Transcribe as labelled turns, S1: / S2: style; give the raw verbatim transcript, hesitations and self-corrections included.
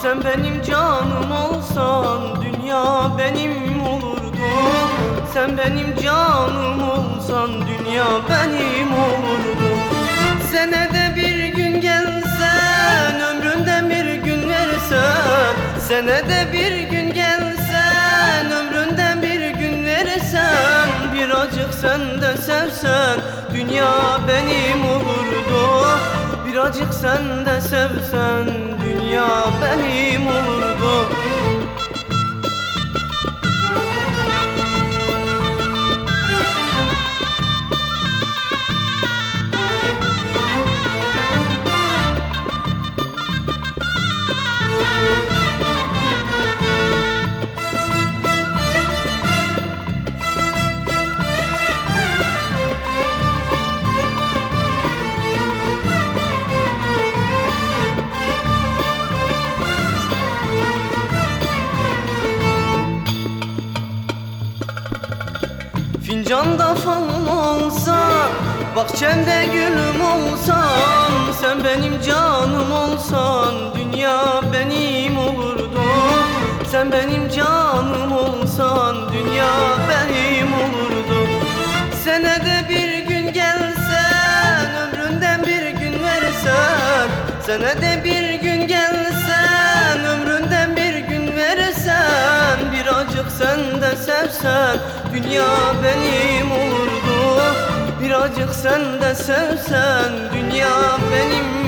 S1: Sen benim canım olsan dünya benim olurdu. Sen benim canım olsan dünya benim olurdu. Senede bir gün gelsen, ömründe bir gün versen. Senede bir gün gelsen, ömründe bir gün versen. Birazcık sen de sevsen, dünya benim olurdu. Birazcık sen de sevsen, dünya benim olurdu. Fincanda falım olsa, bahçemde gülüm olsan. Sen benim canım olsan, dünya benim olurdu. Sen benim canım olsan, dünya benim olurdu. Senede bir gün gelsen, ömründen bir gün versen. Senede bir gün gelsen, ömründen bir gün versen. Birazcık sen de sevsen, dünya benim olurdu. Birazcık sen de sevsen, dünya benim